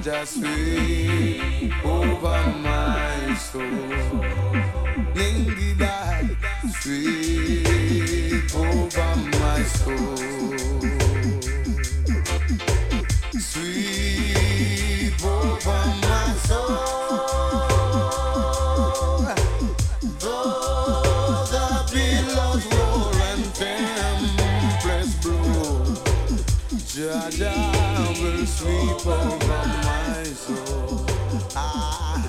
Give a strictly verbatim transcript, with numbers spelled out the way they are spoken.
just sweep over my soul. Ningy die, sweep over my soul. Sweep over my soul. Though the billows roll and tempests blow, Jah Jah will sweep over my soul. Ah,